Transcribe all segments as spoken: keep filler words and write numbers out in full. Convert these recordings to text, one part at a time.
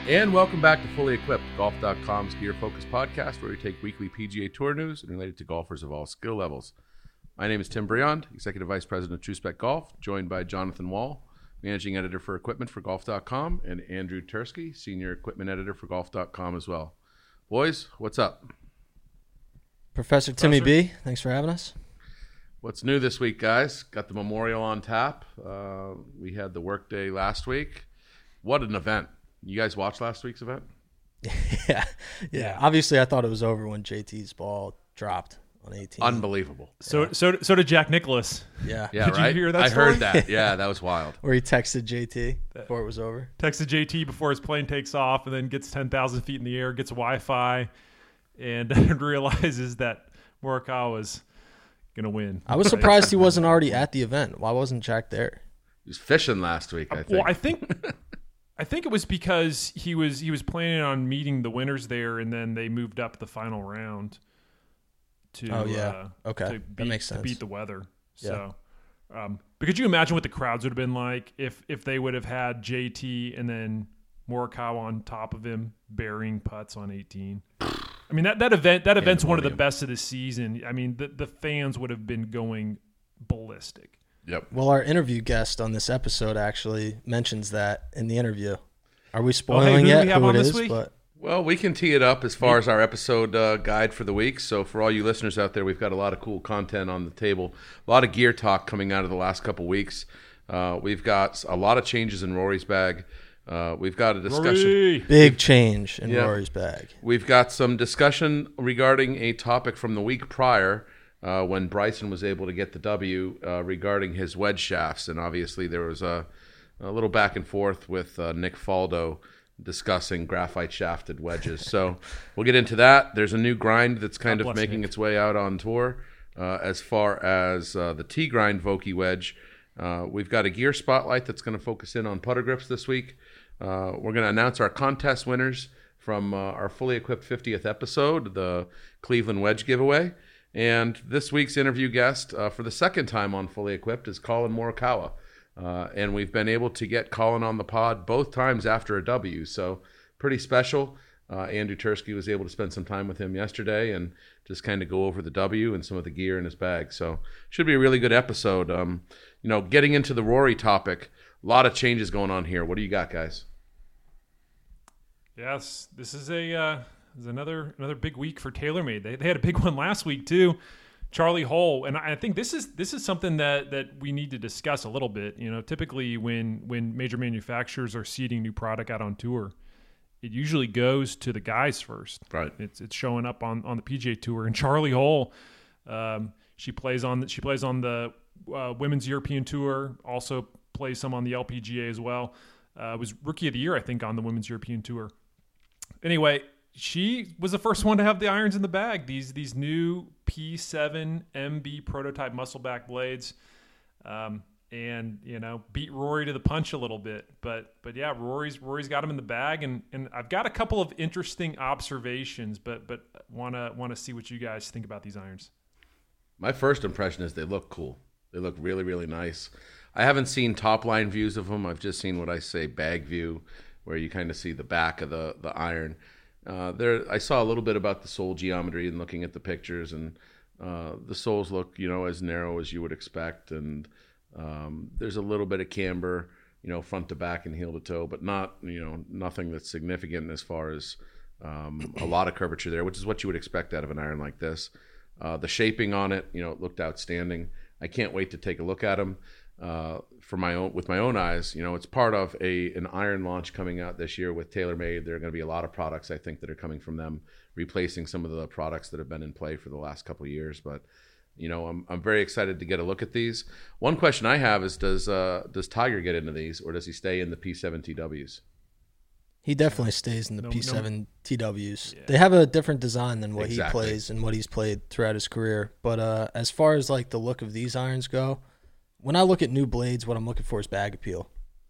And welcome back to Fully Equipped, golf dot com's gear-focused podcast where we take weekly P G A Tour news and relate it to golfers of all skill levels. My name is Tim Briand, Executive Vice President of TrueSpec Golf, joined by Jonathan Wall, Managing Editor for Equipment for golf dot com, and Andrew Tursky, Senior Equipment Editor for golf dot com as well. Boys, what's up? Professor Timmy B, thanks for having us. What's new this week, guys? Got the Memorial on tap. Uh, we had the workday last week. What an event. You guys watched last week's event? yeah, yeah. Obviously, I thought it was over when J T's ball dropped on eighteen. Unbelievable. So, Yeah. so, so did Jack Nicklaus. Yeah. Yeah, Did you right? hear that I story? heard that. Yeah, that was wild. Where he texted J T before it was over. Texted J T before his plane takes off, and then gets ten thousand feet in the air, gets Wi-Fi, and realizes that Morikawa's gonna win. I was surprised he wasn't already at the event. Why wasn't Jack there? He was fishing last week, I think. Well, I think, I think it was because he was he was planning on meeting the winners there, and then they moved up the final round. To, Oh, yeah. uh, Okay. to That beat, makes To sense. beat the weather. Yeah. So, um, but could you imagine what the crowds would have been like if if they would have had J T and then Morikawa on top of him burying putts on eighteen? I mean that, that event that event's one of the Pandemonium. best of the season. I mean the the fans would have been going ballistic. Yep. Well, our interview guest on this episode actually mentions that in the interview. Are we Oh, hey, spoiling who do yet we have who on it this is? week? But Well, we can tee it up as far as our episode uh, guide for the week. So for all you listeners out there, we've got a lot of cool content on the table. A lot of gear talk coming out of the last couple weeks. Uh, we've got a lot of changes in Rory's bag. Uh, we've got a discussion. Rory! big change in Yeah. Rory's bag. We've got some discussion regarding a topic from the week prior uh, when Bryson was able to get the W uh, regarding his wedge shafts. And obviously there was a, a little back and forth with uh, Nick Faldo discussing graphite shafted wedges. So we'll get into that. There's a new grind that's kind God of bless making Nick. its way out on tour uh, as far as uh, the T-grind Vokey wedge. Uh, we've got a gear spotlight that's going to focus in on putter grips this week. Uh, we're going to announce our contest winners from uh, our Fully Equipped fiftieth episode, the Cleveland Wedge giveaway. And this week's interview guest uh, for the second time on Fully Equipped is Colin Morikawa. Uh, and we've been able to get Colin on the pod both times after a W. So pretty special. Uh, Andrew Tursky was able to spend some time with him yesterday and just kind of go over the W and some of the gear in his bag. So should be a really good episode. Um, you know, getting into the Rory topic, a lot of changes going on here. What do you got, guys? Yes, this is a uh, this is another another big week for TaylorMade. They they had a big one last week too. Charlie Hull, and I think this is this is something that, that we need to discuss a little bit. You know, typically when when major manufacturers are seeding new product out on tour, it usually goes to the guys first. Right. It's it's showing up on, on the P G A Tour. And Charlie Hull, um, she plays on she plays on the uh, Women's European Tour. Also plays some on the L P G A as well. Uh, was Rookie of the Year, I think, on the Women's European Tour. Anyway, she was the first one to have the irons in the bag. These these new P seven M B prototype muscleback blades, um, and you know beat Rory to the punch a little bit. But but yeah, Rory's Rory's got them in the bag, and, and I've got a couple of interesting observations. But but wanna wanna see what you guys think about these irons. My first impression is they look cool. They look really, really nice. I haven't seen top line views of them. I've just seen what I say bag view, where you kind of see the back of the, the iron. Uh, there, I saw a little bit about the sole geometry and looking at the pictures, and uh, the soles look, you know, as narrow as you would expect, and um, there's a little bit of camber, you know, front to back and heel to toe, but not, you know, nothing that's significant as far as um, a lot of curvature there, which is what you would expect out of an iron like this. Uh, the shaping on it, you know, it looked outstanding. I can't wait to take a look at them. Uh, for my own, with my own eyes, you know, it's part of a an iron launch coming out this year with TaylorMade. There are going to be a lot of products, I think, that are coming from them, replacing some of the products that have been in play for the last couple of years. But, you know, I'm I'm very excited to get a look at these. One question I have is, does uh, does Tiger get into these, or does he stay in the P seven T Ws? He definitely stays in the No- P seven no- T Ws. Yeah. They have a different design than what Exactly. he plays and what he's played throughout his career. But uh, as far as like the look of these irons go, when I look at new blades, what I'm looking for is bag appeal.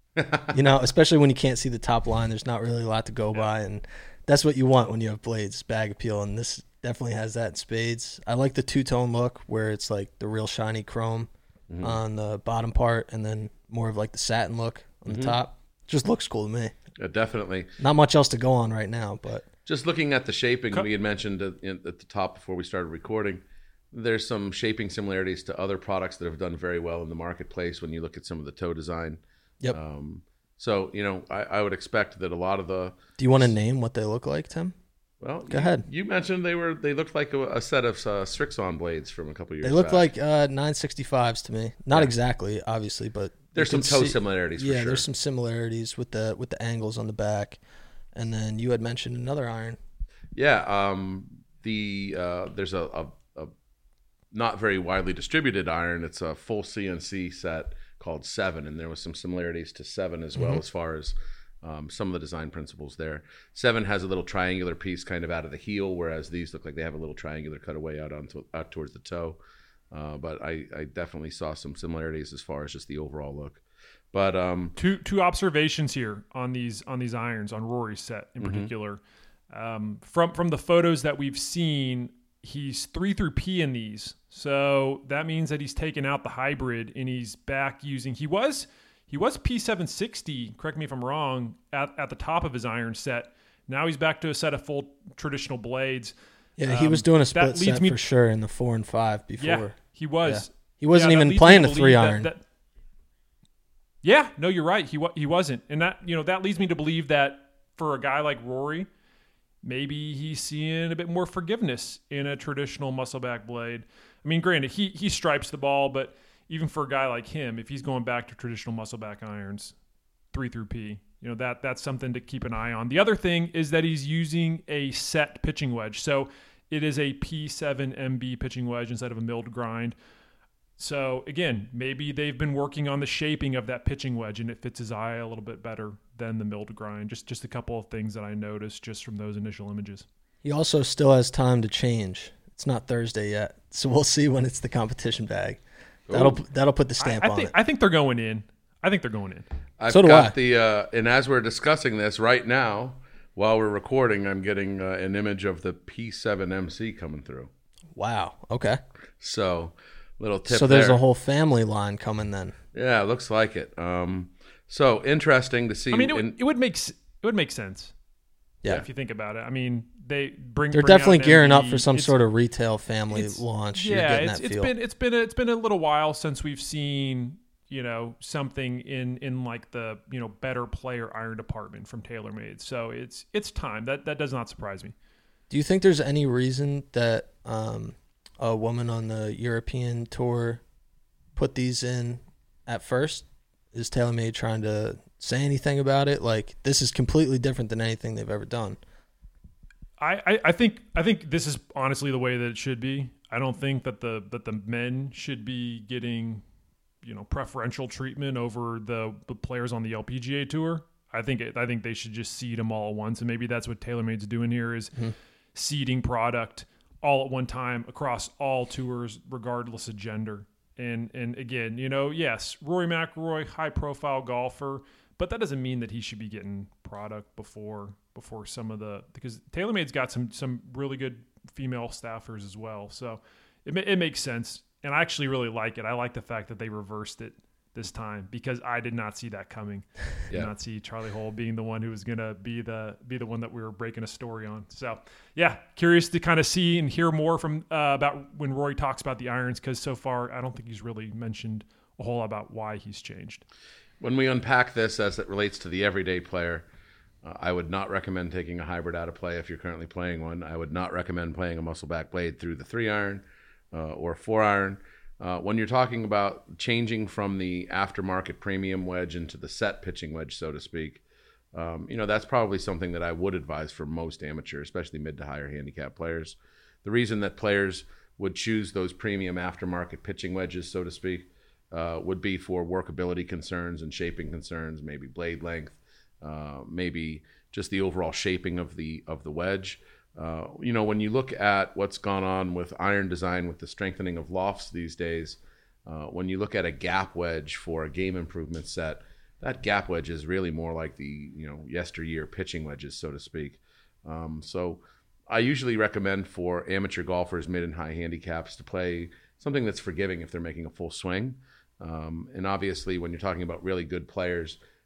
You know, especially when you can't see the top line, there's not really a lot to go by, and that's what you want when you have blades, bag appeal, and this definitely has that in spades. I like the two-tone look where it's like the real shiny chrome Mm-hmm. on the bottom part and then more of like the satin look on Mhm. the top. Just looks cool to me. Yeah, definitely. Not much else to go on right now, but just looking at the shaping, we had mentioned at, at the top before we started recording, there's some shaping similarities to other products that have done very well in the marketplace when you look at some of the toe design. Yep. Um, so, you know, I, I would expect that a lot of the... Do you want to name what they look like, Tim? Well, go you, ahead. You mentioned they were they looked like a, a set of uh, Strixon blades from a couple years They look back. like uh, nine sixty-fives to me. Not Yeah. exactly, obviously, but There's some toe see, similarities for yeah, sure. there's some similarities with the with the angles on the back. And then you had mentioned another iron. Yeah, um, the uh, there's a, a, a not very widely distributed iron. It's a full C N C set called Seven, and there was some similarities to Seven as well Mm-hmm. as far as um, some of the design principles there. Seven has a little triangular piece kind of out of the heel, whereas these look like they have a little triangular cutaway out onto out towards the toe. Uh, but I, I definitely saw some similarities as far as just the overall look. But um, two two observations here on these on these irons on Rory's set in Mm-hmm. particular. Um, from from the photos that we've seen, he's three through P in these, so that means that he's taken out the hybrid and he's back using. He was he was P seven sixty. Correct me if I'm wrong. At at the top of his iron set, now he's back to a set of full traditional blades. Yeah, he Um, was doing a that split leads set me- for sure in the four and five before. Yeah, he was. Yeah. He wasn't Yeah, that even leads me playing to a believe three that- iron. that- yeah, no, you're right. He wa- he wasn't, and that you know that leads me to believe that for a guy like Rory, maybe he's seeing a bit more forgiveness in a traditional muscleback blade. I mean, granted, he he stripes the ball, but even for a guy like him, if he's going back to traditional muscleback irons, three through P, you know that that's something to keep an eye on. The other thing is that he's using a set pitching wedge, so it is a P seven M B pitching wedge instead of a milled grind. So again, maybe they've been working on the shaping of that pitching wedge and it fits his eye a little bit better than the milled grind. Just just a couple of things that I noticed just from those initial images. He also still has time to change. It's not Thursday yet, so we'll see when it's the competition bag. That'll Ooh. that'll put the stamp I, I on think it. I think they're going in. I think they're going in. I've So do got I. the uh, and as we're discussing this right now, while we're recording, I'm getting uh, an image of the P seven M C coming through. Wow. Okay. So, little tip. So there's there. a whole family line coming then. Yeah, it looks like it. Um, so interesting to see. I mean, it, in- would, it would make s- it would make sense. Yeah. If you think about it, I mean, they bring. They're bring out definitely an gearing M up V. for some It's- sort of retail family it's- launch. You're Yeah, getting it's, that it's feel. been it's been a, it's been a little while since we've seen you know something in in like the you know better player iron department from TaylorMade. So it's it's time. That that does not surprise me. Do you think there's any reason that um, a woman on the European tour put these in at first? Is TaylorMade trying to say anything about it? Like, this is completely different than anything they've ever done. I, I, I think I think this is honestly the way that it should be. I don't think that the that the men should be getting, you know, preferential treatment over the, the players on the L P G A tour. I think it, I think they should just seed them all at once, and maybe that's what TaylorMade's doing here is Mm-hmm. seeding product all at one time across all tours, regardless of gender. And and again, you know, yes, Rory McIlroy, high profile golfer, but that doesn't mean that he should be getting product before before some of the because TaylorMade's got some some really good female staffers as well. So it ma- it makes sense, and I actually really like it. I like the fact that they reversed it this time because I did not see that coming. Yeah. Did not see Charlie Hull being the one who was gonna be the be the one that we were breaking a story on. So yeah, curious to kind of see and hear more from uh, about when Rory talks about the irons because so far I don't think he's really mentioned a whole lot about why he's changed. when we unpack this as it relates to the everyday player, uh, I would not recommend taking a hybrid out of play if you're currently playing one. I would not recommend playing a muscleback blade through the three iron uh, or four iron. Uh, when you're talking about changing from the aftermarket premium wedge into the set pitching wedge, so to speak, um, you know, that's probably something that I would advise for most amateur, especially mid to higher handicap players. The reason that players would choose those premium aftermarket pitching wedges, so to speak, uh, would be for workability concerns and shaping concerns, maybe blade length, uh, maybe just the overall shaping of the of the wedge. Uh, you know, when you look at what's gone on with iron design, with the strengthening of lofts these days, uh, when you look at a gap wedge for a game improvement set, that gap wedge is really more like the, you know, yesteryear pitching wedges, so to speak. Um, so I usually recommend for amateur golfers, mid and high handicaps, to play something that's forgiving if they're making a full swing. Um, and obviously, when you're talking about really good players,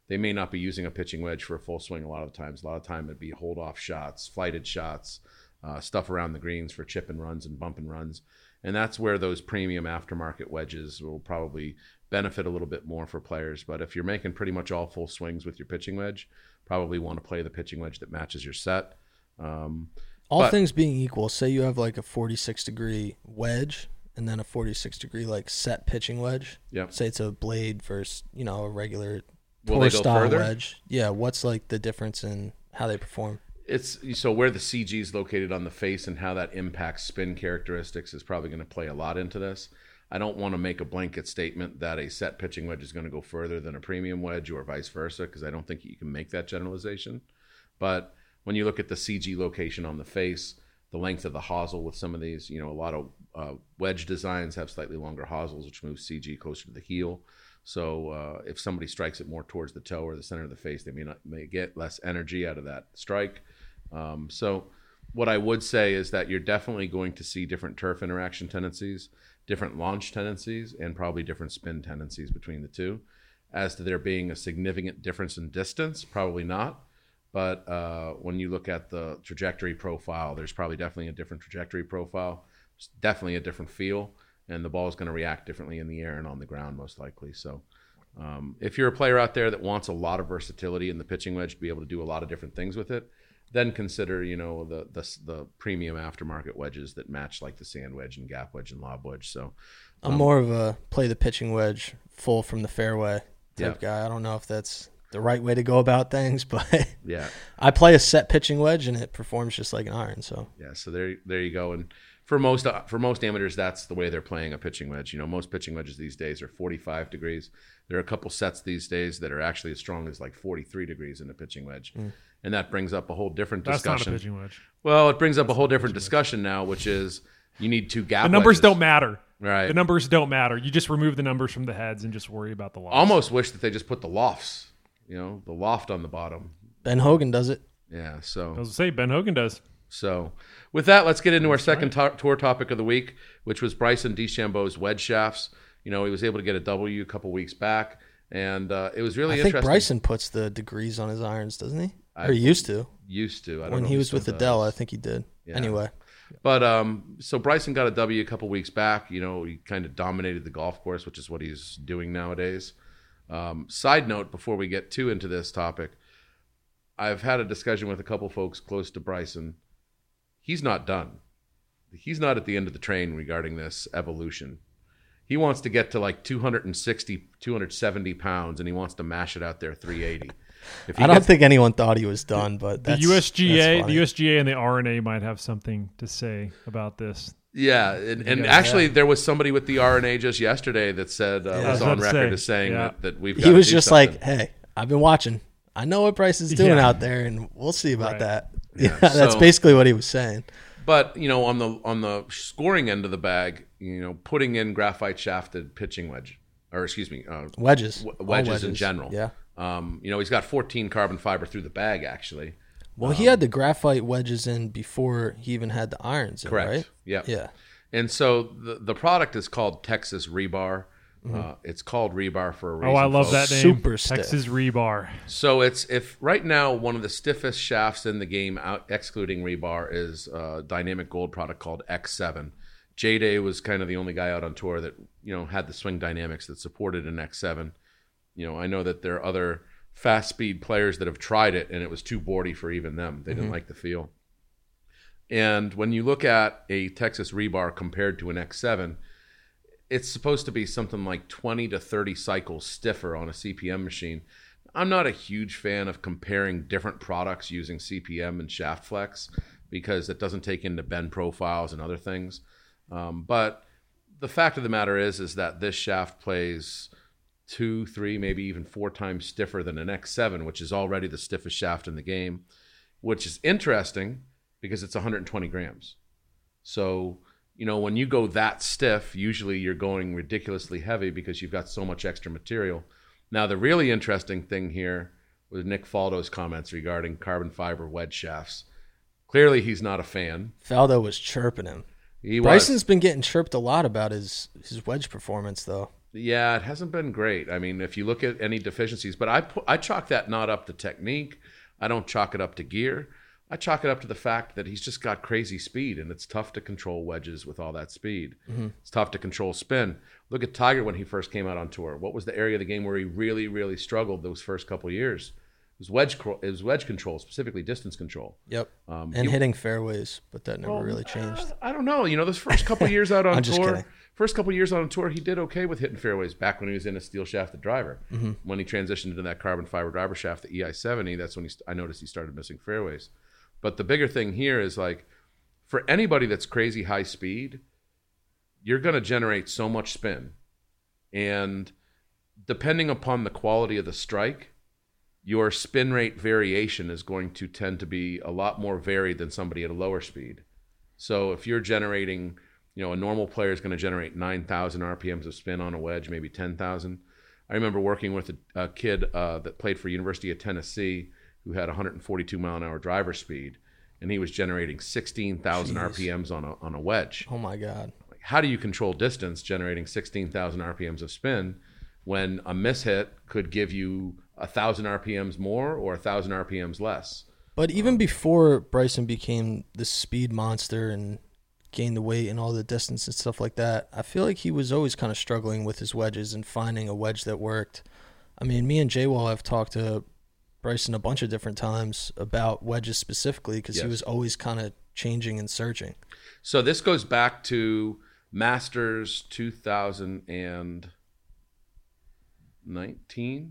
they may not be using a pitching wedge for a full swing a lot of the times. A lot of the time it'd be hold off shots, flighted shots, uh, stuff around the greens for chip and runs and bump and runs. And that's where those premium aftermarket wedges will probably benefit a little bit more for players. But if you're making pretty much all full swings with your pitching wedge, probably want to play the pitching wedge that matches your set. Um, All but, things being equal, say you have like a forty-six degree wedge and then a forty-six degree like set pitching wedge. Yep. Say it's a blade versus, you know, a regular Will tour they go style further? wedge. Yeah. What's like the difference in how they perform? It's so where the C G is located on the face and how that impacts spin characteristics is probably going to play a lot into this. I don't want to make a blanket statement that a set pitching wedge is going to go further than a premium wedge or vice versa, because I don't think you can make that generalization. But when you look at the C G location on the face, the length of the hosel with some of these, you know, a lot of uh, wedge designs have slightly longer hosels, which moves C G closer to the heel. So uh, if somebody strikes it more towards the toe or the center of the face, they may not may get less energy out of that strike. Um, so what I would say is that you're definitely going to see different turf interaction tendencies, different launch tendencies, and probably different spin tendencies between the two. As to there being a significant difference in distance, probably not. But uh, when you look at the trajectory profile, there's probably definitely a different trajectory profile. It's definitely a different feel, and the ball is going to react differently in the air and on the ground most likely. So um, if you're a player out there that wants a lot of versatility in the pitching wedge to be able to do a lot of different things with it, then consider, you know, the the, the premium aftermarket wedges that match like the sand wedge and gap wedge and lob wedge. So I'm um, more of a play the pitching wedge full from the fairway type Yeah. guy. I don't know if that's the right way to go about things, but yeah, I play a set pitching wedge and it performs just like an iron. So yeah. So there there you go. And for most uh, for most amateurs, that's the way they're playing a pitching wedge. You know, most pitching wedges these days are forty-five degrees. There are a couple sets these days that are actually as strong as like forty-three degrees in a pitching wedge. Mm. And that brings up a whole different That's discussion. not a pitching wedge. Well, it brings up a whole different discussion now, which is you need two gap The numbers wedges. don't matter. Right. The numbers don't matter. You just remove the numbers from the heads and just worry about the lofts. Almost wish that they just put the lofts, you know, the loft on the bottom. Ben Hogan does it. Yeah, I so was gonna say Ben Hogan does. so with that, let's get into our second to- tour topic of the week, which was Bryson DeChambeau's wedge shafts. You know, he was able to get a W a couple weeks back, and uh, it was really I think interesting. Bryson puts the degrees on his irons, doesn't he? I or he used to. Used to. I don't When know he if was still with does. Adele, I think he did. Yeah. Anyway. But um, so Bryson got a W a couple weeks back. You know, he kind of dominated the golf course, which is what he's doing nowadays. Um, side note, before we get too into this topic, I've had a discussion with a couple folks close to Bryson. He's not done. He's not at the end of the train regarding this evolution. He wants to get to like two sixty, two seventy pounds, and he wants to mash it out there three eighty. If he I don't gets- think anyone thought he was done, but The that's, U S G A, that's the funny. U S G A, and the R N A might have something to say about this. Yeah, and, and Yeah, actually, yeah. there was somebody with the R N A just yesterday that said uh, Yeah. I was was on about to record say, as saying yeah. that, that we've. He gotta was do just something. like, "Hey, I've been watching. I know what Bryce is doing Yeah. out there, and we'll see about Right. that." Yeah, Yeah, that's so- basically what he was saying. But you know, on the on the scoring end of the bag, you know, putting in graphite shafted pitching wedge, or excuse me, uh, Wedges, w- All wedges in general. Yeah. Um, you know, he's got fourteen carbon fiber through the bag actually. Well, he had the graphite wedges in before he even had the irons in, Correct. right? Yeah. Yeah. And so the the product is called Texas Rebar. Uh, it's called Rebar for a reason. Oh, I love folks. that name. Super stiff. Texas Rebar. So it's if right now one of the stiffest shafts in the game, out excluding rebar, is a dynamic gold product called X seven. J-Day was kind of the only guy out on tour that you know had the swing dynamics that supported an X seven. You know, I know that there are other fast speed players that have tried it and it was too boardy for even them. They didn't like the feel. And when you look at a Texas Rebar compared to an X seven, it's supposed to be something like twenty to thirty cycles stiffer on a C P M machine. I'm not a huge fan of comparing different products using C P M and shaft flex because it doesn't take into bend profiles and other things. Um, but the fact of the matter is, is that this shaft plays two, three, maybe even four times stiffer than an X seven, which is already the stiffest shaft in the game, which is interesting because it's one hundred twenty grams. So, you know, when you go that stiff, usually you're going ridiculously heavy because you've got so much extra material. Now, the really interesting thing here was Nick Faldo's comments regarding carbon fiber wedge shafts. Clearly, he's not a fan. Faldo was chirping him. He was. Bryson's been getting chirped a lot about his, his wedge performance, though. Yeah, it hasn't been great. I mean, if you look at any deficiencies, but I pu- I chalk that not up to technique. I don't chalk it up to gear. I chalk it up to the fact that he's just got crazy speed, and it's tough to control wedges with all that speed. Mm-hmm. It's tough to control spin. Look at Tiger when he first came out on tour. What was the area of the game where he really, really struggled those first couple of years? It was wedge, it was wedge control, specifically distance control. Yep, um, and he, hitting fairways, but that never well, really changed. Uh, I don't know. You know, those first couple of years out on I'm just tour, kidding. first couple of years on tour, he did okay with hitting fairways back when he was in a steel shafted driver. Mm-hmm. When he transitioned into that carbon fiber driver shaft, the E I seventy, that's when he, I noticed he started missing fairways. But the bigger thing here is like, for anybody that's crazy high speed, you're going to generate so much spin. And depending upon the quality of the strike, your spin rate variation is going to tend to be a lot more varied than somebody at a lower speed. So if you're generating, you know, a normal player is going to generate nine thousand R P Ms of spin on a wedge, maybe ten thousand. I remember working with a, a kid uh, that played for University of Tennessee who had one hundred forty-two mile an hour driver speed, and he was generating sixteen thousand R P Ms on a, on a wedge. Oh my God. Like, how do you control distance generating sixteen thousand R P Ms of spin when a mishit could give you one thousand R P Ms more or one thousand R P Ms less? But even um, before Bryson became this speed monster and gained the weight and all the distance and stuff like that, I feel like he was always kind of struggling with his wedges and finding a wedge that worked. I mean, me and J-Wall have talked to Bryson a bunch of different times about wedges specifically because yes. he was always kind of changing and searching. So this goes back to Masters two thousand nineteen.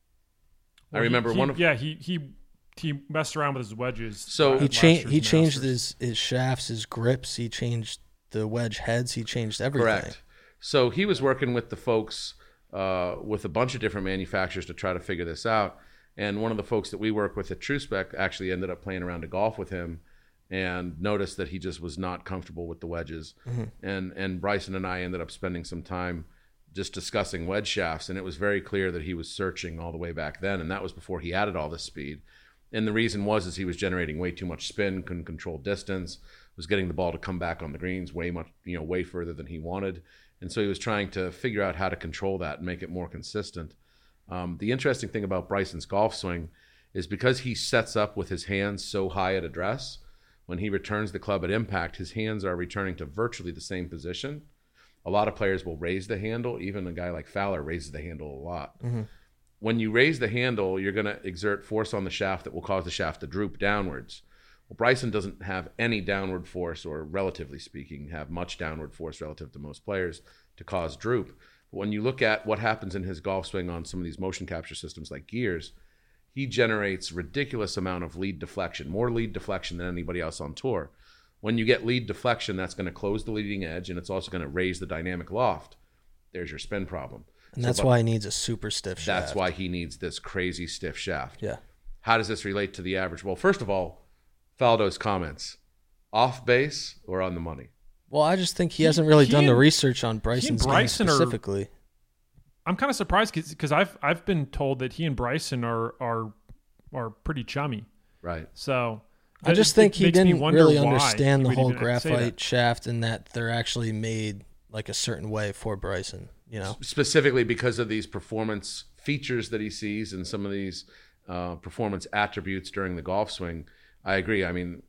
Well, I remember he, one of yeah he he he messed around with his wedges. So he changed he changed his his shafts, his grips. He changed the wedge heads. He changed everything. Correct. So he was working with the folks uh, with a bunch of different manufacturers to try to figure this out. And one of the folks that we work with at TrueSpec actually ended up playing around to golf with him and noticed that he just was not comfortable with the wedges. Mm-hmm. And and Bryson and I ended up spending some time just discussing wedge shafts, and it was very clear that he was searching all the way back then, and that was before he added all this speed. And the reason was is he was generating way too much spin, couldn't control distance, was getting the ball to come back on the greens way much, you know, way further than he wanted. And so he was trying to figure out how to control that and make it more consistent. Um, the interesting thing about Bryson's golf swing is because he sets up with his hands so high at address, when he returns the club at impact, his hands are returning to virtually the same position. A lot of players will raise the handle. Even a guy like Fowler raises the handle a lot. Mm-hmm. When you raise the handle, you're going to exert force on the shaft that will cause the shaft to droop downwards. Well, Bryson doesn't have any downward force, or relatively speaking, have much downward force relative to most players to cause droop. But when you look at what happens in his golf swing on some of these motion capture systems like Gears, he generates ridiculous amount of lead deflection, more lead deflection than anybody else on tour. When you get lead deflection, that's going to close the leading edge, and it's also going to raise the dynamic loft. There's your spin problem. And that's so, why he needs a super stiff shaft. That's why he needs this crazy stiff shaft. Yeah. How does this relate to the average? Well, first of all, Faldo's comments, off base or on the money? Well, I just think he, he hasn't really he done and, the research on Bryson's Bryson game specifically. Are, I'm kind of surprised because I've I've been told that he and Bryson are are are pretty chummy. Right. So I just think he didn't really understand the whole graphite shaft and that they're actually made like a certain way for Bryson, you know? Specifically because of these performance features that he sees and some of these uh, performance attributes during the golf swing. I agree. I mean,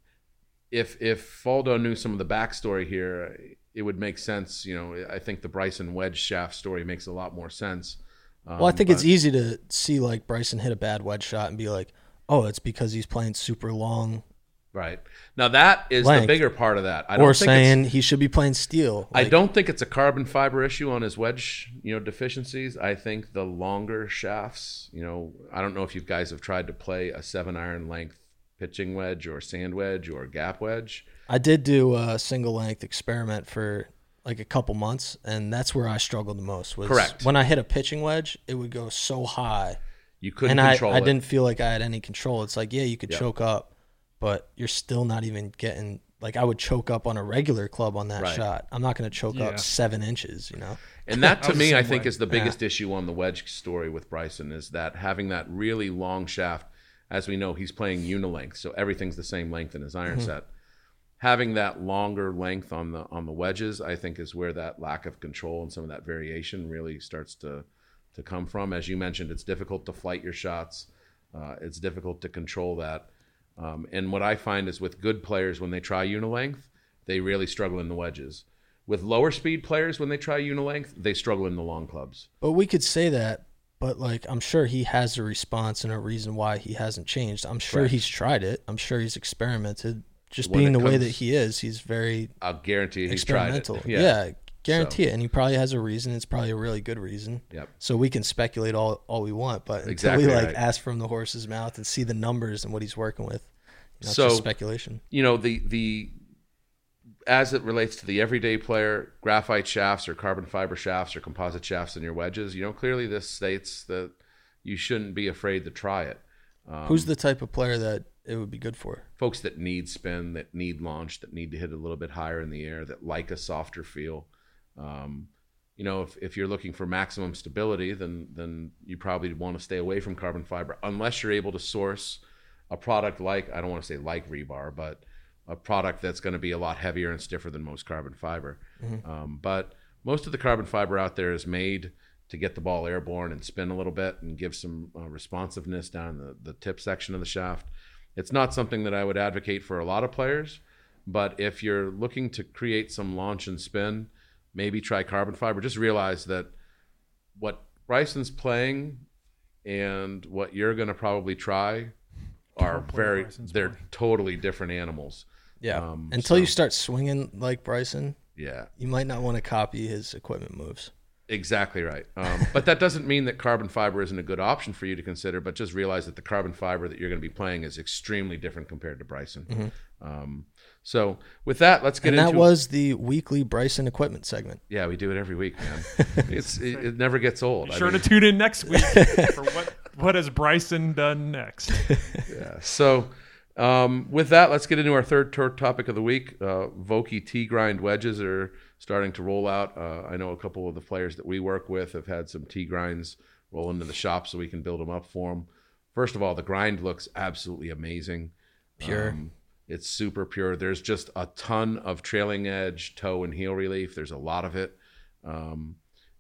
if if Faldo knew some of the backstory here, it would make sense. You know, I think the Bryson wedge shaft story makes a lot more sense. Um, well, I think but, it's easy to see like Bryson hit a bad wedge shot and be like, oh, it's because he's playing super long. Right. Now that is length. The bigger part of that. I don't or think saying he should be playing steel. Like, I don't think it's a carbon fiber issue on his wedge, you know, deficiencies. I think the longer shafts, you know, I don't know if you guys have tried to play a seven iron length pitching wedge or sand wedge or gap wedge. I did do a single length experiment for like a couple months, and that's where I struggled the most. Was Correct. When I hit a pitching wedge, it would go so high. You couldn't and control I, it. I didn't feel like I had any control. It's like, yeah, you could yep. choke up, but you're still not even getting – like I would choke up on a regular club on that right. shot. I'm not going to choke yeah. up seven inches, you know? And that to me, I think, way. is the biggest yeah. issue on the wedge story with Bryson is that having that really long shaft, as we know, he's playing unilength, so everything's the same length in his iron mm-hmm. set. having that longer length on the on the wedges, I think, is where that lack of control and some of that variation really starts to to come from. As you mentioned, it's difficult to flight your shots. Uh, it's difficult to control that. Um, and what I find is with good players, when they try unilength, they really struggle in the wedges. With lower speed players, when they try unilength, they struggle in the long clubs. But we could say that, but like I'm sure he has a response and a reason why he hasn't changed. I'm sure Correct. he's tried it. I'm sure he's experimented. Just When being it the way comes- that he is, he's very I'll guarantee he's tried it. experimental. Yeah. Yeah, guarantee it. And he probably has a reason. It's probably a really good reason. Yep. So we can speculate all all we want, but until Exactly we like right. ask from the horse's mouth and see the numbers and what he's working with, you know, it's So- just speculation. You know, the the as it relates to the everyday player, graphite shafts or carbon fiber shafts or composite shafts in your wedges, you know, clearly this states that you shouldn't be afraid to try it. Um, Who's the type of player that it would be good for? folks that need spin, that need launch, that need to hit a little bit higher in the air, that like a softer feel. Um, you know, if, if you're looking for maximum stability, then then you probably want to stay away from carbon fiber unless you're able to source a product like, I don't want to say like rebar, but a product that's going to be a lot heavier and stiffer than most carbon fiber. Mm-hmm. Um, but most of the carbon fiber out there is made to get the ball airborne and spin a little bit and give some uh, responsiveness down the, the tip section of the shaft. It's not something that I would advocate for a lot of players, but if you're looking to create some launch and spin, maybe try carbon fiber. Just realize that what Bryson's playing and what you're going to probably try are Don't play very, Bryson's they're play. totally different animals. Yeah. Um, Until so- you start swinging like Bryson, Yeah, you might not want to copy his equipment moves. exactly right. Um, but that doesn't mean that carbon fiber isn't a good option for you to consider, but just realize that the carbon fiber that you're going to be playing is extremely different compared to Bryson. Um, so with that, let's get And that into was the weekly Bryson equipment segment. Yeah, we do it every week, man. It's it, it never gets old. Be I sure mean, to tune in next week for what what has Bryson done next. yeah. So um, with that, let's get into our third tour topic of the week. Uh, Vokey T-grind wedges are starting to roll out. Uh, I know a couple of the players that we work with have had some T-grinds roll into the shop so we can build them up for them. First of all, the grind looks absolutely amazing. Pure. Um, it's super pure. There's just a ton of trailing edge, toe, and heel relief. There's a lot of it. Um,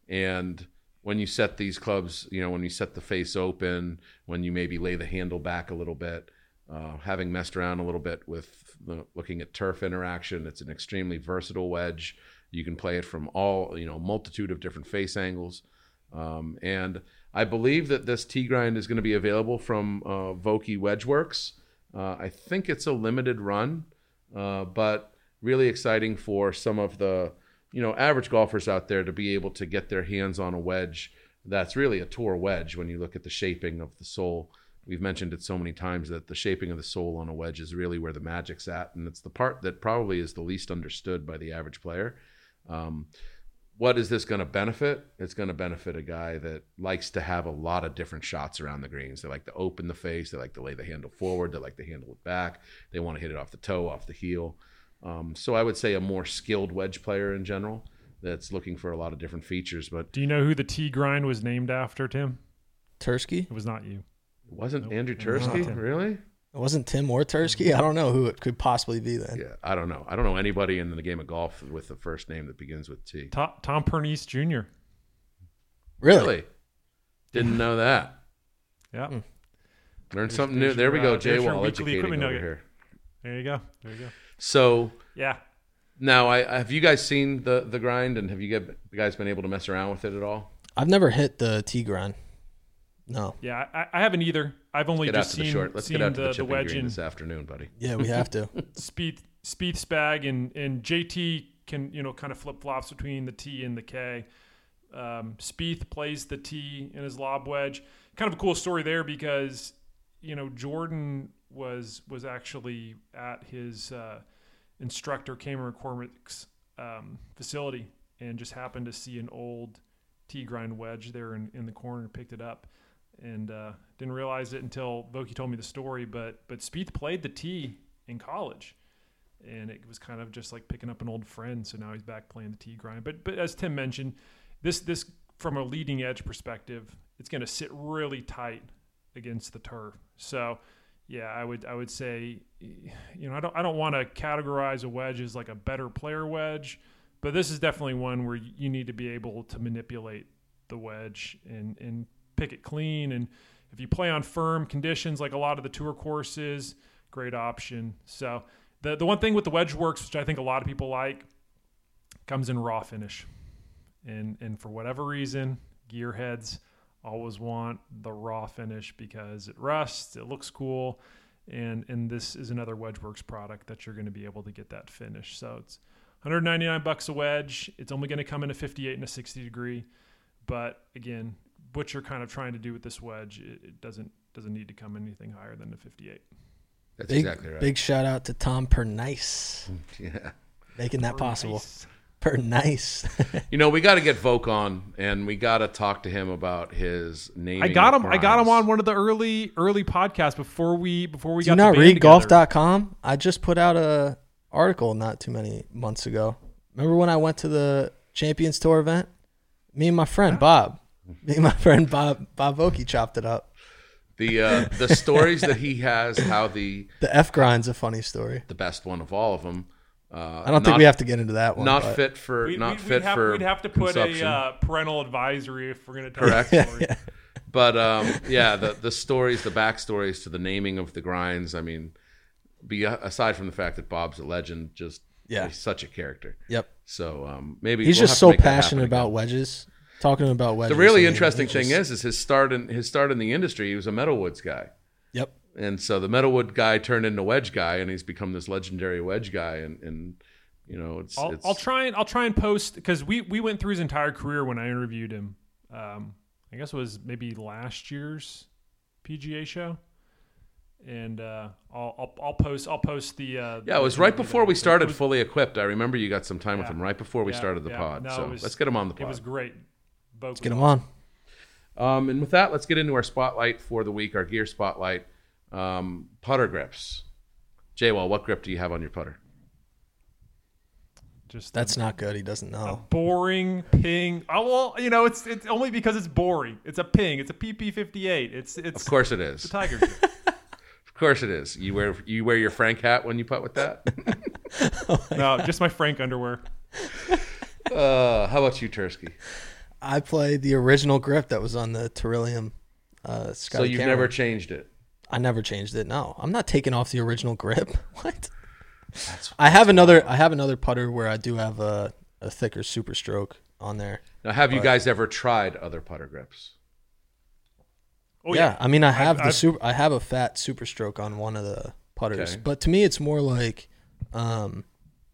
and when you set these clubs, you know, when you set the face open, when you maybe lay the handle back a little bit, uh, having messed around a little bit with the, looking at turf interaction, it's an extremely versatile wedge. You can play it from all, you know, multitude of different face angles. Um, and I believe that this T-grind is going to be available from uh, Vokey Wedgeworks. Uh, I think it's a limited run, uh, but really exciting for some of the, you know, average golfers out there to be able to get their hands on a wedge that's really a tour wedge when you look at the shaping of the sole. We've mentioned it so many times that the shaping of the sole on a wedge is really where the magic's at, and it's the part that probably is the least understood by the average player. Um, what is this going to benefit? It's going to benefit a guy that likes to have a lot of different shots around the greens. They like to open the face. They like to lay the handle forward. They like to handle it back. They want to hit it off the toe, off the heel. Um, so I would say a more skilled wedge player in general that's looking for a lot of different features. But Do you know who the T grind was named after, Tim? Tursky? It was not you. it wasn't Nope. Andrew It was Tursky, not him. really? It wasn't Tim or Tursky? I don't know who it could possibly be then. Yeah, I don't know. I don't know anybody in the game of golf with the first name that begins with T. Tom, Tom Pernice Junior Really? Really? Didn't know that. Yeah. Hmm. Learned something there's new. There we your, go. uh, Jay there's your Wall weekly educating equipment over nugget. here. There you go. There you go. So Yeah. now, I have you guys seen the the grind, and have you get- you guys been able to mess around with it at all? I've never hit the T grind. No. Yeah, I, I haven't either. I've only Get out just to the seen, short. Let's seen get out to the, the the chipping wedge green in this afternoon, buddy. Yeah, we have to. Spieth, Spieth Spag and, and J T can, you know, kind of flip flops between the T and the K. Um, Spieth plays the T in his lob wedge. Kind of a cool story there because, you know, Jordan was was actually at his uh, instructor Cameron McCormick's um, facility and just happened to see an old T grind wedge there in, in the corner and picked it up. And uh, didn't realize it until Vokey told me the story. But but Spieth played the tee in college, and it was kind of just like picking up an old friend. So now he's back playing the tee grind. But but as Tim mentioned, this this from a leading edge perspective, it's going to sit really tight against the turf. So yeah, I would I would say, you know, I don't I don't want to categorize a wedge as like a better player wedge, but this is definitely one where you need to be able to manipulate the wedge and and pick it clean. And if you play on firm conditions like a lot of the tour courses, great option. So the the one thing with the Wedge Works, which I think a lot of people like, comes in raw finish. And and for whatever reason, gearheads always want the raw finish because it rusts, it looks cool, and and this is another WedgeWorks product that you're going to be able to get that finish. So it's one hundred ninety-nine bucks a wedge. It's only going to come in a fifty-eight and a sixty degree, but again, what you're kind of trying to do with this wedge, it, it doesn't doesn't need to come anything higher than a fifty-eight. That's big, exactly right. Big shout out to Tom Pernice, Yeah, making that Very possible. nice. Pernice. you know, we got to get Volk on, and we got to talk to him about his naming. I got of him. I got him grinds. on one of the early early podcasts before we before we Do you got. not the band read golf together. dot com? I just put out a article not too many months ago. Remember when I went to the Champions Tour event? Me and my friend Bob. Me and my friend Bob Bob Oakey chopped it up. The uh, the stories that he has, how the The F grind's a funny story. the best one of all of them. Uh, I don't think not- we have to get into that one. not but- fit for We'd, not we'd, fit we'd have, for we'd have to put consumption. a uh, parental advisory if we're going to tell Correct. the story. Yeah. But um, yeah, the the stories, the backstories to the naming of the grinds. I mean, be aside from the fact that Bob's a legend, just Yeah. he's such a character. Yep. So um, maybe He's we'll just have to so make that happen passionate again. about wedges. Talking about wedges. The really I mean, interesting it's thing just- is, is his start in his start in the industry. He was a metalwoods guy, Yep. and so the metalwood guy turned into wedge guy, and he's become this legendary wedge guy. And, and you know, it's, I'll, it's I'll try and I'll try and post because we we went through his entire career when I interviewed him. Um, I guess it was maybe last year's P G A show, and uh, I'll, I'll I'll post I'll post the uh, yeah. It was the- right the- before we it started was- fully equipped. I remember you got some time with Yeah. him right before we yeah, started the yeah. pod. No, so it was- let's get him on the It pod. was great. Let's Get him on. Um, and with that, let's get into our spotlight for the week, our gear spotlight. Um, putter grips. J-Well, what grip do you have on your putter? Just That's not good. He doesn't a know. boring ping. Oh well, you know it's it's only because it's boring. It's a ping. It's a P P fifty-eight. It's it's Of course it the is. Tiger grip. Of course it is. You wear you wear your Frank hat when you putt with that? No, just my Frank underwear. uh, how about you, Tursky? I played the original grip that was on the Terillium. Uh, So Scotty you've Cameron. never changed it. I never changed it. No, I'm not taking off the original grip. What? That's, I have another. I have another putter where I do have a, a thicker Super Stroke on there. now, have you But- guys ever tried other putter grips? Oh yeah, I mean, I have I've- the I've- super. I have a fat Super Stroke on one of the putters, Okay. but to me, it's more like, um,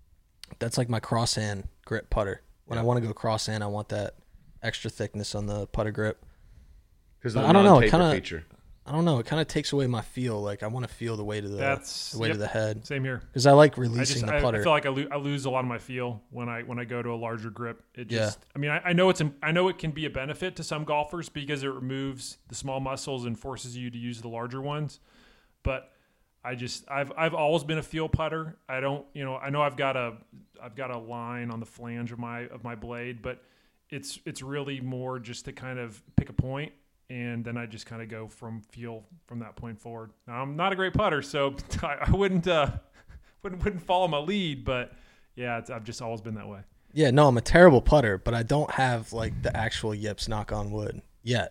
that's like my crosshand grip putter. When I Yeah. want to go crosshand, I want that extra thickness on the putter grip. Because But of the I don't know, it non-taper kinda- feature. I don't know. It kind of takes away my feel. Like I want to feel the weight of the, That's- the weight of yep. the head Same here. because I like I releasing just the I, I putter. feel like I, lo- I lose a lot of my feel when I when I go to a larger grip. It Yeah. just I mean I, I know it's I know it can be a benefit to some golfers because it removes the small muscles and forces you to use the larger ones. But I just I've I've always been a feel putter. I don't you know I know I've got a I've got a line on the flange of my of my blade, but it's it's really more just to kind of pick a point. And then I just kind of go from feel from that point forward. Now, I'm not a great putter, so I, I wouldn't uh, wouldn't wouldn't follow my lead. But yeah, it's, I've just always been that way. Yeah, no, I'm a terrible putter, but I don't have like the actual yips, knock on wood, yet.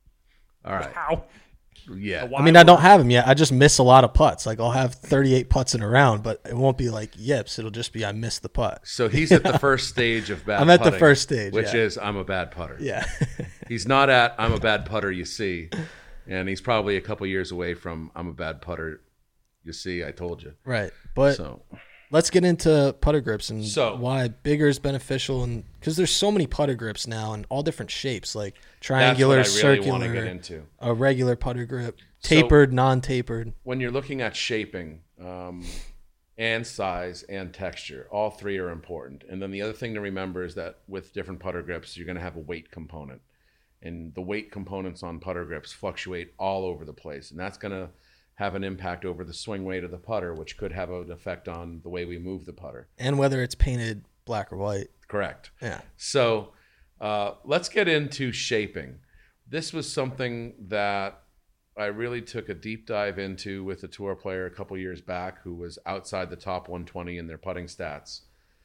All right. Wow. Yeah. I mean, I don't have them yet. I just miss a lot of putts. Like I'll have thirty-eight putts in a round, but it won't be like yips. It'll just be I missed the putt. So he's at the first stage of bad I'm at the putting, first stage, which yeah. is I'm a bad putter. Yeah. He's not at I'm a bad putter, you see. And he's probably a couple years away from I'm a bad putter, you see. I told you. Right. But So let's get into putter grips and So- why bigger is beneficial. And because there's so many putter grips now in all different shapes, like that's what triangular, I really circular, want to get into. a regular putter grip, So- tapered, non-tapered. When you're looking at shaping um, and size and texture, all three are important. And then the other thing to remember is that with different putter grips, you're going to have a weight component. And the weight components on putter grips fluctuate all over the place. And that's going to have an impact over the swing weight of the putter, which could have an effect on the way we move the putter. And whether it's painted black or white. Correct. Yeah. So uh, let's get into shaping. This was something that I really took a deep dive into with a tour player a couple years back who was outside the top one twenty in their putting stats,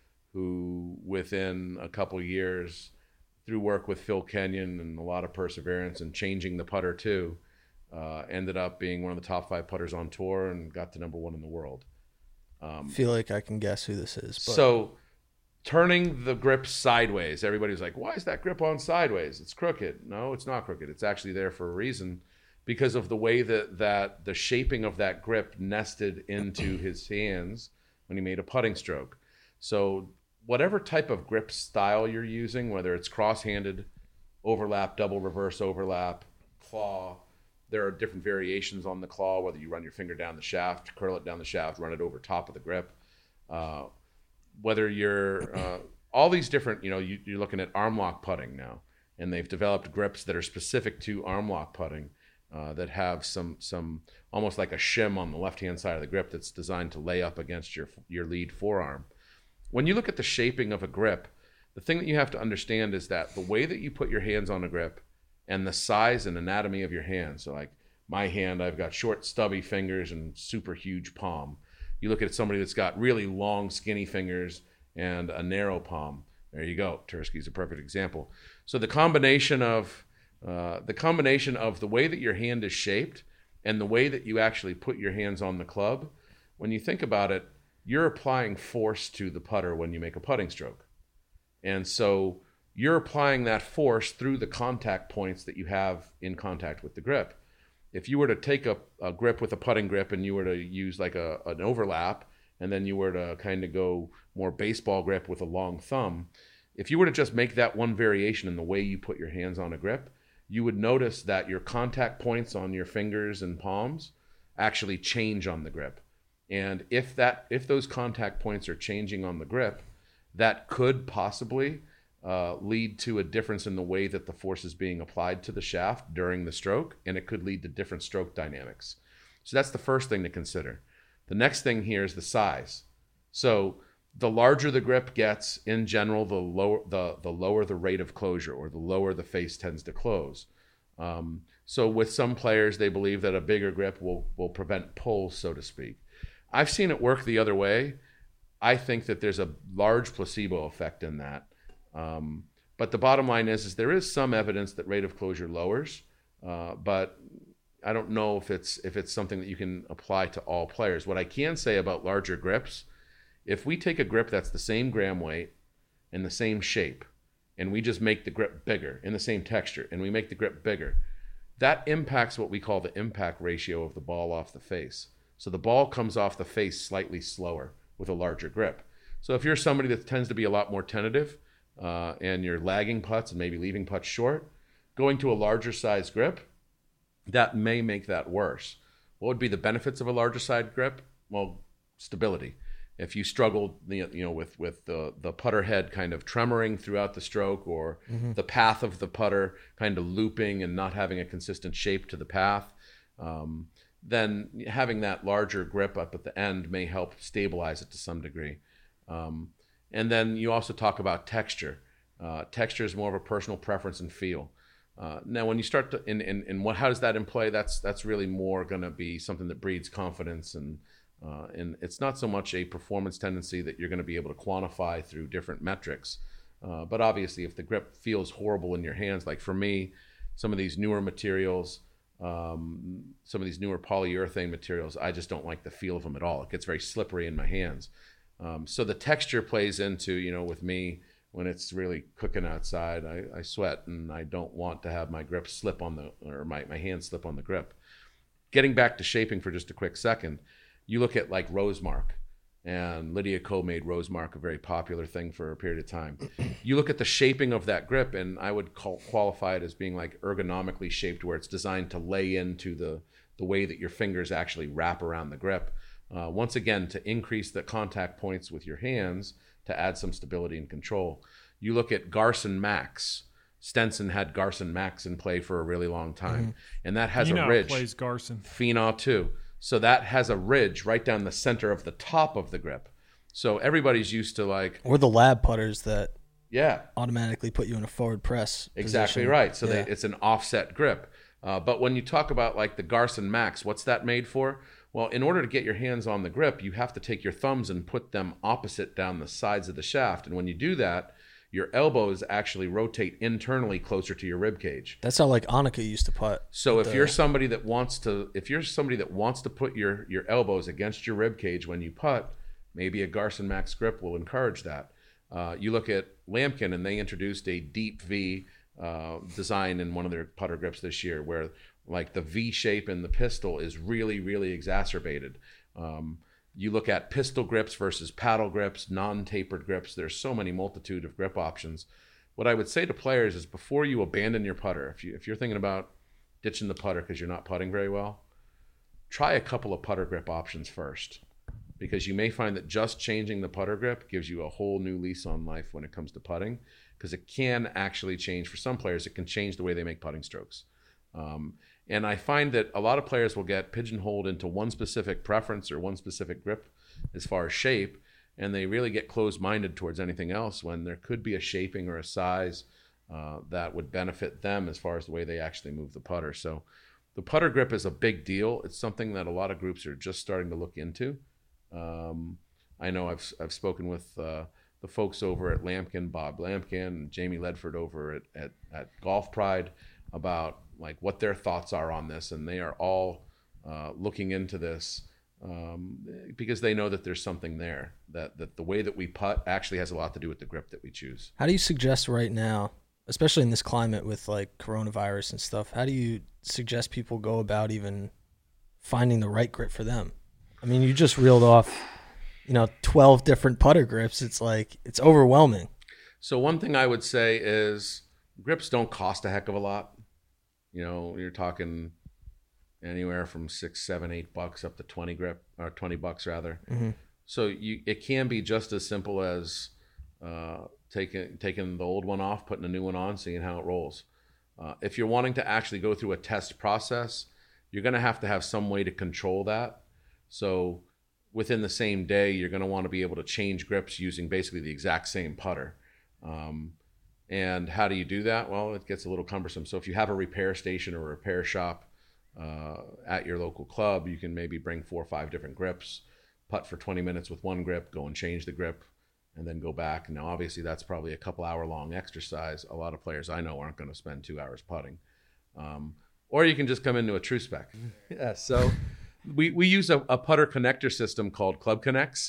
who within a couple years, through work with Phil Kenyon and a lot of perseverance and changing the putter too, uh, ended up being one of the top five putters on tour and got to number one in the world. Um, feel like I can guess who this is. But. So turning the grip sideways, everybody was like, why is that grip on sideways? It's crooked. No, it's not crooked. It's actually there for a reason, because of the way that, that the shaping of that grip nested into his hands when he made a putting stroke. So whatever type of grip style you're using, whether it's cross-handed, overlap, double reverse overlap, claw, there are different variations on the claw, whether you run your finger down the shaft, curl it down the shaft, run it over top of the grip. Uh, whether you're, uh, all these different, you know, you, you're looking at arm lock putting now, and they've developed grips that are specific to arm lock putting uh, that have some, some almost like a shim on the left-hand side of the grip that's designed to lay up against your, your lead forearm. When you look at the shaping of a grip, the thing that you have to understand is that the way that you put your hands on a grip and the size and anatomy of your hands. So like my hand, I've got short, stubby fingers and super huge palm. You look at somebody that's got really long, skinny fingers and a narrow palm. There you go. Tursky's a perfect example. So the combination of uh, the combination of the way that your hand is shaped and the way that you actually put your hands on the club, when you think about it, you're applying force to the putter when you make a putting stroke. And so you're applying that force through the contact points that you have in contact with the grip. If you were to take a, a grip with a putting grip and you were to use like a, an overlap, and then you were to kind of go more baseball grip with a long thumb, if you were to just make that one variation in the way you put your hands on a grip, you would notice that your contact points on your fingers and palms actually change on the grip. And if that if those contact points are changing on the grip, that could possibly uh, lead to a difference in the way that the force is being applied to the shaft during the stroke, and it could lead to different stroke dynamics. So that's the first thing to consider. The next thing here is the size. So the larger the grip gets, in general, the lower the, the lower the rate of closure, or the lower the face tends to close. Um, so with some players, they believe that a bigger grip will, will prevent pulls, so to speak. I've seen it work the other way. I think that there's a large placebo effect in that. Um, but the bottom line is, is there is some evidence that rate of closure lowers, uh, but I don't know if it's if it's something that you can apply to all players. What I can say about larger grips, if we take a grip that's the same gram weight and the same shape, and we just make the grip bigger in the same texture, and we make the grip bigger, that impacts what we call the impact ratio of the ball off the face. So the ball comes off the face slightly slower with a larger grip. So if you're somebody that tends to be a lot more tentative uh, and you're lagging putts and maybe leaving putts short, going to a larger size grip, that may make that worse. What would be the benefits of a larger size grip? Well, stability. If you struggle, you know, with with the the putter head kind of tremoring throughout the stroke, or mm-hmm. the path of the putter kind of looping and not having a consistent shape to the path, um, then having that larger grip up at the end may help stabilize it to some degree. Um, and then you also talk about texture. Uh, texture is more of a personal preference and feel. Uh, now, when you start to, in, in, in what, how does that in play? That's that's really more going to be something that breeds confidence, and uh, and it's not so much a performance tendency that you're going to be able to quantify through different metrics. Uh, but obviously, if the grip feels horrible in your hands, like for me, some of these newer materials, um, some of these newer polyurethane materials, I just don't like the feel of them at all. It gets very slippery in my hands. Um, so the texture plays into, you know, with me, when it's really cooking outside, I, I sweat, and I don't want to have my grip slip on the, or my, my hand slip on the grip. Getting back to shaping for just a quick second, you look at like Rosemark, and Lydia Ko made Rosemark a very popular thing for a period of time. You look at the shaping of that grip, and I would call, qualify it as being like ergonomically shaped, where it's designed to lay into the, the way that your fingers actually wrap around the grip. Uh, once again, to increase the contact points with your hands, to add some stability and control. You look at Garson Max. Stenson had Garson Max in play for a really long time. Mm-hmm. And that has Finau a ridge. plays Garson. Finau too. So that has a ridge right down the center of the top of the grip. So everybody's used to like... Or the lab putters that yeah, automatically put you in a forward press Exactly position. right. So yeah. they, it's an offset grip. Uh, but when you talk about like the Garson Max, what's that made for? Well, in order to get your hands on the grip, you have to take your thumbs and put them opposite down the sides of the shaft. And when you do that, your elbows actually rotate internally closer to your rib cage. That's how like Annika used to putt. So if the... you're somebody that wants to, if you're somebody that wants to put your your elbows against your rib cage when you putt, maybe a Garson Max grip will encourage that. Uh, you look at Lamkin, and they introduced a deep V uh, design in one of their putter grips this year, where like the V shape in the pistol is really, really exacerbated. Um, You look at pistol grips versus paddle grips, non-tapered grips. There's so many multitude of grip options. What I would say to players is before you abandon your putter, if, you, if you're thinking about ditching the putter because you're not putting very well, try a couple of putter grip options first, because you may find that just changing the putter grip gives you a whole new lease on life when it comes to putting, because it can actually change. For some players, it can change the way they make putting strokes. Um, And I find that a lot of players will get pigeonholed into one specific preference or one specific grip as far as shape, and they really get closed-minded towards anything else when there could be a shaping or a size uh, that would benefit them as far as the way they actually move the putter. So the putter grip is a big deal. It's something that a lot of groups are just starting to look into. Um, I know I've I've spoken with uh, the folks over at Lamkin, Bob Lamkin, and Jamie Ledford over at, at, at Golf Pride about like what their thoughts are on this, and they are all uh, looking into this um, because they know that there's something there, that, that the way that we putt actually has a lot to do with the grip that we choose. How do you suggest right now, especially in this climate with like coronavirus and stuff, how do you suggest people go about even finding the right grip for them? I mean, you just reeled off, you know, twelve different putter grips. It's like, it's overwhelming. So one thing I would say is grips don't cost a heck of a lot. You know, you're talking anywhere from six, seven, eight bucks up to twenty grip, or twenty bucks rather. Mm-hmm. So you, it can be just as simple as uh, taking taking the old one off, putting a new one on, seeing how it rolls. Uh, if you're wanting to actually go through a test process, you're going to have to have some way to control that. So within the same day, you're going to want to be able to change grips using basically the exact same putter. Um, And how do you do that? Well, it gets a little cumbersome. So if you have a repair station or a repair shop uh, at your local club, you can maybe bring four or five different grips, putt for twenty minutes with one grip, go and change the grip, and then go back. Now, obviously, that's probably a couple hour long exercise. A lot of players I know aren't going to spend two hours putting. Um, or you can just come into a true spec. Yeah, so we, we use a, a putter connector system called Club Connects.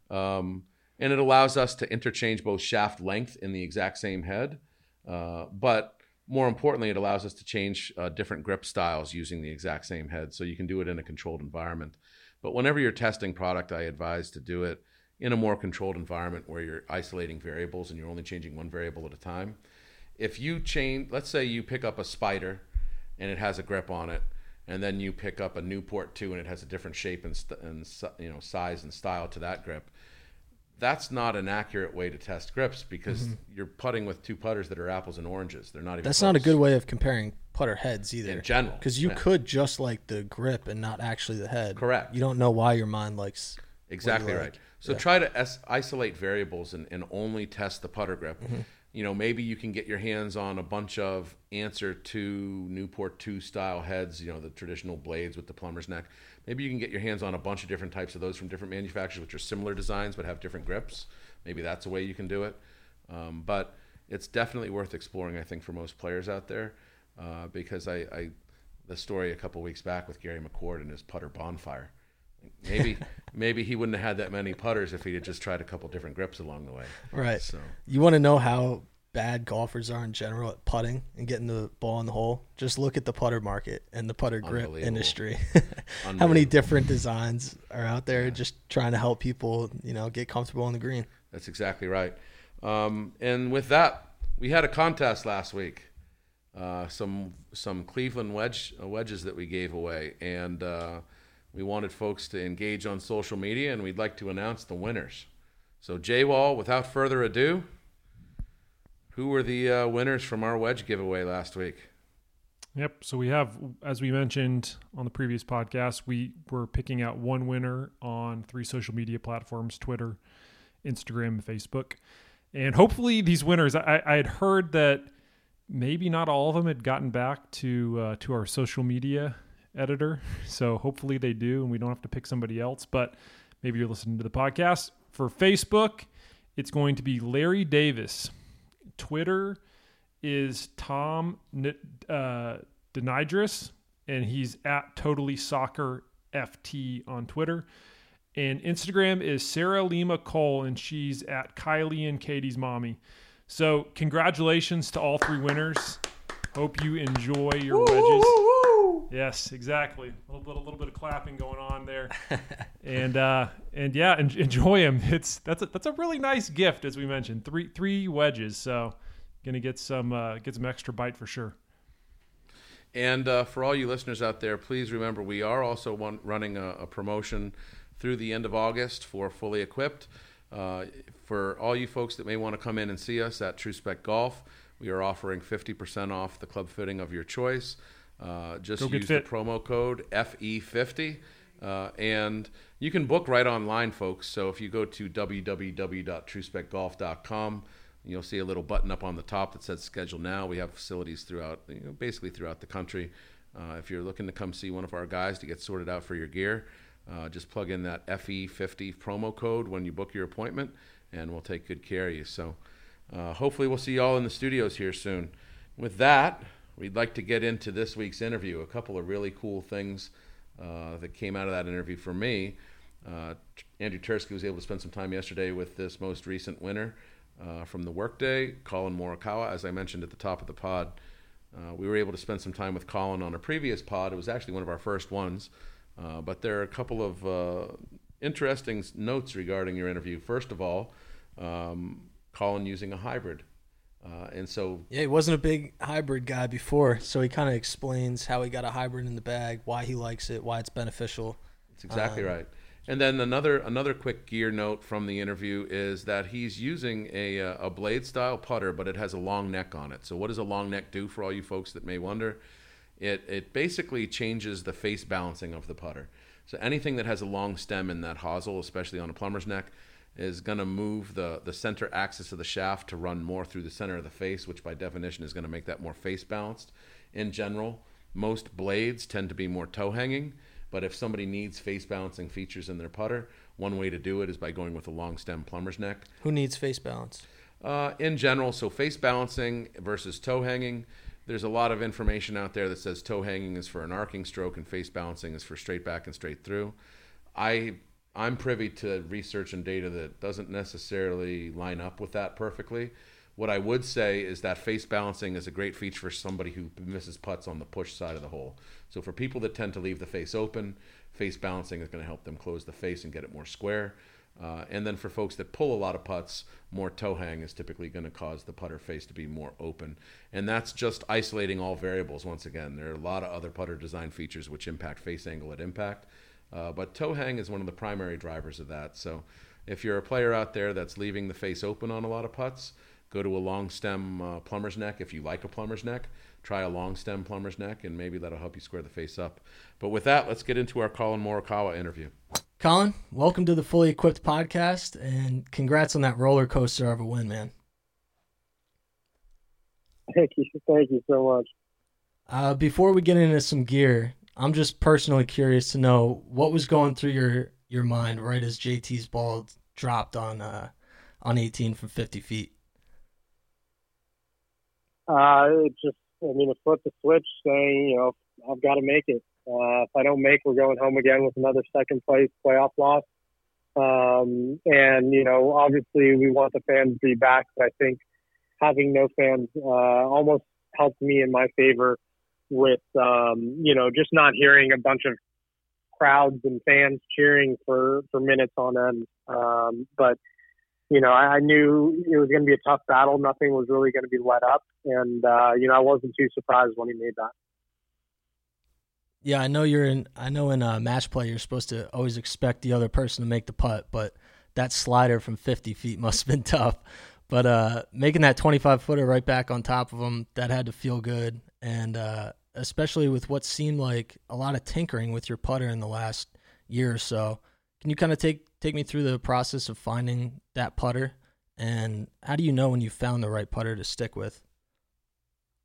Um, And it allows us to interchange both shaft length in the exact same head. Uh, but more importantly, it allows us to change uh, different grip styles using the exact same head. So you can do it in a controlled environment. But whenever you're testing product, I advise to do it in a more controlled environment where you're isolating variables and you're only changing one variable at a time. If you change, let's say you pick up a Spider and it has a grip on it, and then you pick up a Newport two and it has a different shape and, st- and you know size and style to that grip. That's not an accurate way to test grips, because mm-hmm. you're putting with two putters that are apples and oranges. They're not even That's close. Not a good way of comparing putter heads either. In general. Because you yeah. could just like the grip and not actually the head. Correct. You don't know why your mind likes Exactly like. right. So yeah. try to es- isolate variables and, and only test the putter grip. Mm-hmm. You know, maybe you can get your hands on a bunch of Answer two, Newport two style heads, you know, the traditional blades with the plumber's neck. Maybe you can get your hands on a bunch of different types of those from different manufacturers, which are similar designs but have different grips. Maybe that's a way you can do it. Um, but it's definitely worth exploring, I think, for most players out there, uh, because I, I the story a couple weeks back with Gary McCord and his putter bonfire. Maybe maybe he wouldn't have had that many putters if he had just tried a couple different grips along the way. Right. So you want to know how bad golfers are in general at putting and getting the ball in the hole? Just look at the putter market and the putter grip industry. How many different designs are out there, yeah. just trying to help people, you know, get comfortable on the green. That's exactly right. Um, and with that, we had a contest last week. Uh, some some Cleveland wedge uh, wedges that we gave away, and uh, we wanted folks to engage on social media, and we'd like to announce the winners. So, J-Wall, without further ado, who were the uh, winners from our wedge giveaway last week? Yep. So we have, as we mentioned on the previous podcast, we were picking out one winner on three social media platforms: Twitter, Instagram, and Facebook. And hopefully these winners, I, I had heard that maybe not all of them had gotten back to uh, to our social media editor. So hopefully they do, and we don't have to pick somebody else. But maybe you're listening to the podcast. For Facebook, it's going to be Larry Davis. Twitter is Tom uh, Denidris, and he's at Totally Soccer F T on Twitter. And Instagram is Sarah Lima Cole, and she's at Kylie and Katie's mommy. So congratulations to all three winners. Hope you enjoy your woo, wedges. Woo, woo. Yes, exactly. A little bit, a little bit of clapping going on there, and uh, and yeah, en- enjoy them. It's that's a, that's a really nice gift, as we mentioned. Three three wedges, so gonna get some uh, get some extra bite for sure. And uh, for all you listeners out there, please remember we are also one, running a, a promotion through the end of August for Fully Equipped. Uh, for all you folks that may want to come in and see us at True Spec Golf, we are offering fifty percent off the club fitting of your choice. Uh, just Go use the promo code F E fifty. Uh, and you can book right online, folks. So if you go to w w w dot true spec golf dot com, you'll see a little button up on the top that says Schedule Now. We have facilities throughout, you know, basically throughout the country. Uh, if you're looking to come see one of our guys to get sorted out for your gear, Uh, just plug in that F E fifty promo code when you book your appointment, and we'll take good care of you. So uh, hopefully we'll see you all in the studios here soon. With that, we'd like to get into this week's interview. A couple of really cool things uh, that came out of that interview for me. Uh, Andrew Tursky was able to spend some time yesterday with this most recent winner uh, from the Workday, Colin Morikawa. As I mentioned at the top of the pod, uh, we were able to spend some time with Colin on a previous pod. It was actually one of our first ones. Uh, but there are a couple of uh, interesting notes regarding your interview. First of all, um, Colin using a hybrid. Uh, and so... Yeah, he wasn't a big hybrid guy before, so he kind of explains how he got a hybrid in the bag, why he likes it, why it's beneficial. That's exactly um, right. And then another another quick gear note from the interview is that he's using a, a blade-style putter, but it has a long neck on it. So what does a long neck do for all you folks that may wonder? It it basically changes the face balancing of the putter. So anything that has a long stem in that hosel, especially on a plumber's neck, is going to move the, the center axis of the shaft to run more through the center of the face, which by definition is going to make that more face balanced. In general, most blades tend to be more toe hanging, but if somebody needs face balancing features in their putter, one way to do it is by going with a long stem plumber's neck. Who needs face balance? Uh, in general, so face balancing versus toe hanging. There's a lot of information out there that says toe hanging is for an arcing stroke and face balancing is for straight back and straight through. I, I'm privy to research and data that doesn't necessarily line up with that perfectly. What I would say is that face balancing is a great feature for somebody who misses putts on the push side of the hole. So for people that tend to leave the face open, face balancing is going to help them close the face and get it more square. Uh, and then for folks that pull a lot of putts, more toe hang is typically going to cause the putter face to be more open. And that's just isolating all variables. Once again, there are a lot of other putter design features which impact face angle at impact. Uh, but toe hang is one of the primary drivers of that. So if you're a player out there that's leaving the face open on a lot of putts, go to a long stem uh, plumber's neck. If you like a plumber's neck, try a long stem plumber's neck, and maybe that'll help you square the face up. But with that, let's get into our Colin Morikawa interview. Colin, welcome to the Fully Equipped podcast, and congrats on that roller coaster of a win, man. Thank you. Thank you so much. Uh, before we get into some gear, I'm just personally curious to know what was going through your, your mind right as J T's ball dropped on uh, on eighteen from fifty feet. Uh, it just, I mean, it flipped the switch saying, you know, I've got to make it. Uh, if I don't make, we're going home again with another second place playoff loss. Um, and, you know, obviously we want the fans to be back, but I think having no fans uh, almost helped me in my favor with, um, you know, just not hearing a bunch of crowds and fans cheering for, for minutes on end. Um, but, you know, I, I knew it was going to be a tough battle. Nothing was really going to be let up. And, uh, you know, I wasn't too surprised when he made that. Yeah, I know you're in. I know in a match play you're supposed to always expect the other person to make the putt, but that slider from fifty feet must have been tough. But uh, making that twenty-five footer right back on top of him, that had to feel good, and uh, especially with what seemed like a lot of tinkering with your putter in the last year or so. Can you kind of take take me through the process of finding that putter, and how do you know when you found the right putter to stick with?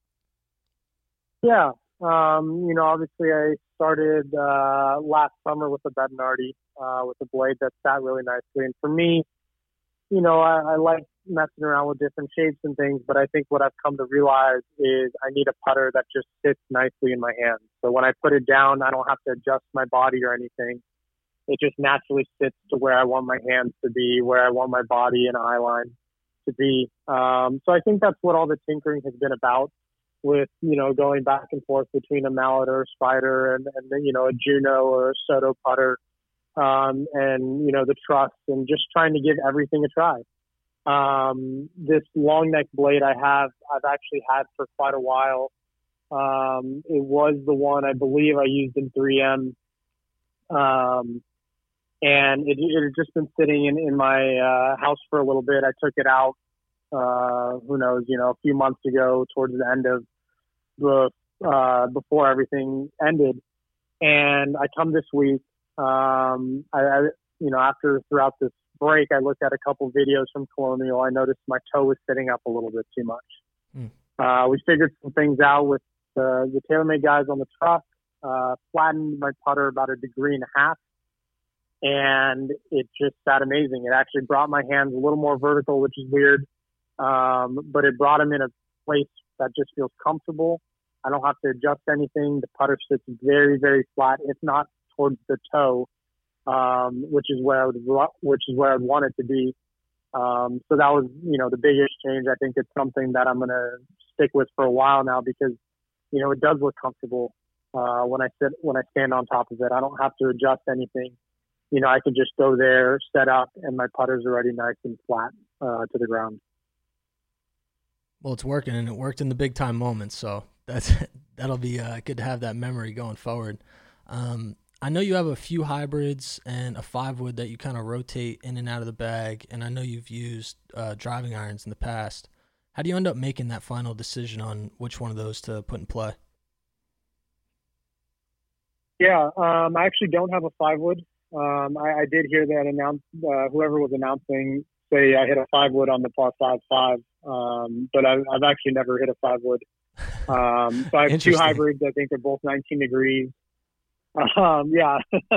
Yeah. Um, you know, obviously I started uh, last summer with the Bednardi, uh, with a blade that sat really nicely. And for me, you know, I, I like messing around with different shapes and things, but I think what I've come to realize is I need a putter that just sits nicely in my hands. So when I put it down, I don't have to adjust my body or anything. It just naturally sits to where I want my hands to be, where I want my body and eye line to be. Um, so I think that's what all the tinkering has been about, with, you know, going back and forth between a mallet or a spider and, and you know, a Juno or a Soto putter, um, and, you know, the truss, and just trying to give everything a try. Um, this long neck blade I have, I've actually had for quite a while. Um, it was the one I believe I used in three M. Um, and it, it had just been sitting in, in my uh, house for a little bit. I took it out, uh, who knows, you know, a few months ago towards the end of the, uh, before everything ended. And I come this week, um, I, I, you know, after throughout this break, I looked at a couple videos from Colonial. I noticed my toe was sitting up a little bit too much. Mm. Uh, we figured some things out with the, the TaylorMade guys on the truck, uh, flattened my putter about a degree and a half. And it just sat amazing. It actually brought my hands a little more vertical, which is weird. Um, but it brought them in a place that just feels comfortable. I don't have to adjust anything. The putter sits very, very flat, if not towards the toe, um, which is where I would, which is where I'd want it to be. Um, so that was, you know, the biggest change. I think it's something that I'm going to stick with for a while now, because, you know, it does look comfortable, uh, when I sit, when I stand on top of it. I don't have to adjust anything. You know, I could just go there, set up, and my putter's already nice and flat, uh, to the ground. Well, it's working, and it worked in the big time moments. So that's, that'll be uh, good to have that memory going forward. Um, I know you have a few hybrids and a five wood that you kind of rotate in and out of the bag. And I know you've used uh, driving irons in the past. How do you end up making that final decision on which one of those to put in play? Yeah, um, I actually don't have a five wood. Um, I, I did hear that announced, uh, whoever was announcing say I hit a five wood on the par five five, um, but I've, I've actually never hit a five wood. Um, so I have two hybrids. I think they're both nineteen degrees. Um, yeah,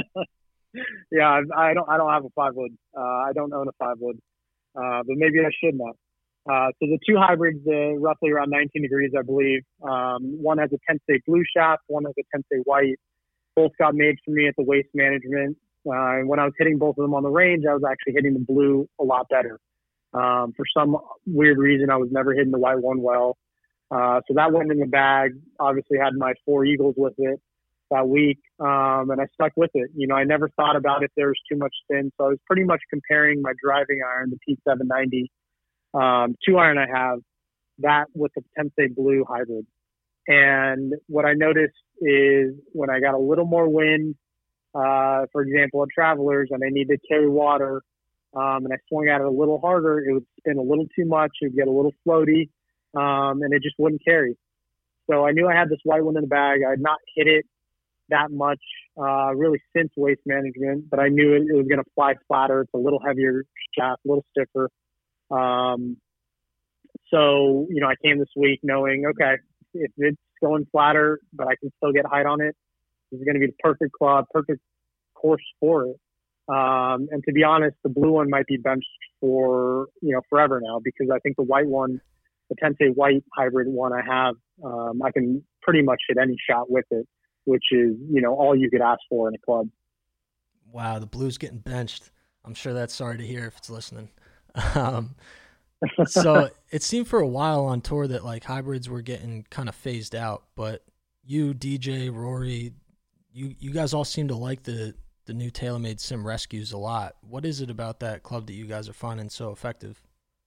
yeah. I, I don't I don't have a five wood. Uh, I don't own a five wood, uh, but maybe I should now. Uh, so the two hybrids, uh, roughly around nineteen degrees, I believe. Um, one has a Tensei blue shaft. One has a Tensei white. Both got made for me at the Waste Management. Uh, and when I was hitting both of them on the range, I was actually hitting the blue a lot better. Um, for some weird reason, I was never hitting the white one well. Uh, so that went in the bag. Obviously had my four Eagles with it that week. Um, and I stuck with it. You know, I never thought about if there was too much spin. So I was pretty much comparing my driving iron, the P seven ninety, um, two iron I have, that with the Tensei blue hybrid. And what I noticed is when I got a little more wind, uh, for example, at Travelers, and I needed to carry water, um, and I swung at it a little harder, it would spin a little too much. It would get a little floaty, um, and it just wouldn't carry. So I knew I had this white one in the bag. I had not hit it that much, uh, really since Waste Management, but I knew it, it was going to fly flatter. It's a little heavier shaft, a little stiffer. Um, so, you know, I came this week knowing, okay, if it's going flatter, but I can still get height on it, this is going to be the perfect club, perfect course for it. Um, and to be honest, the blue one might be benched for, you know, forever now, because I think the white one, the Tensei white hybrid one I have, um, I can pretty much hit any shot with it, which is, you know, all you could ask for in a club. Wow, the blue's getting benched. I'm sure that's sorry to hear if it's listening. Um, so it seemed for a while on tour that like hybrids were getting kind of phased out, but you, D J, Rory, you, you guys all seem to like the, the new TaylorMade Sim Rescues a lot. What is it about that club that you guys are finding so effective?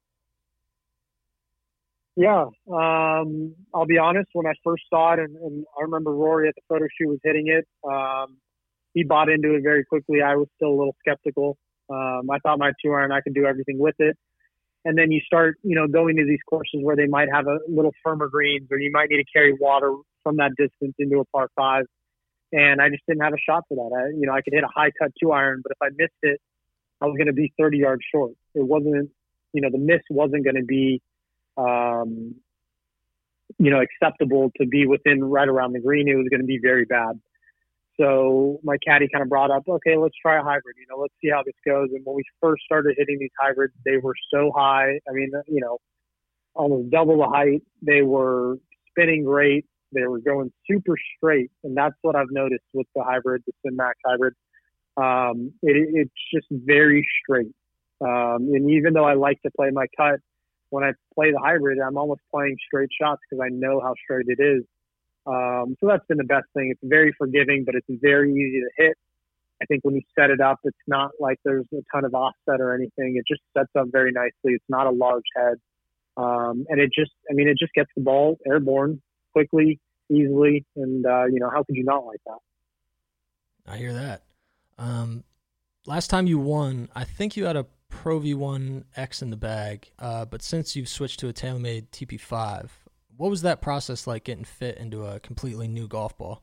Yeah, um, I'll be honest, when I first saw it, and, and I remember Rory at the photo shoot was hitting it, um, he bought into it very quickly. I was still a little skeptical. Um, I thought my two iron, I could do everything with it. And then you start, you know, going to these courses where they might have a little firmer greens, or you might need to carry water from that distance into a par five. And I just didn't have a shot for that. I, you know, I could hit a high cut two iron, but if I missed it, I was going to be thirty yards short. It wasn't, you know, the miss wasn't going to be, um, you know, acceptable to be within right around the green, it was going to be very bad. So my caddy kind of brought up, okay, let's try a hybrid. You know, let's see how this goes. And when we first started hitting these hybrids, they were so high. I mean, you know, almost double the height. They were spinning great. They were going super straight. And that's what I've noticed with the hybrid, the SpinMax hybrid. Um, it, it's just very straight. Um, and even though I like to play my cut, when I play the hybrid, I'm almost playing straight shots because I know how straight it is. Um, so that's been the best thing. It's very forgiving, but it's very easy to hit. I think when you set it up, it's not like there's a ton of offset or anything. It just sets up very nicely. It's not a large head. Um, and it just, I mean, it just gets the ball airborne quickly, easily. And, uh, you know, how could you not like that? I hear that. Um, last time you won, I think you had a Pro V one X in the bag, uh, but since you've switched to a TaylorMade T P five, what was that process like getting fit into a completely new golf ball?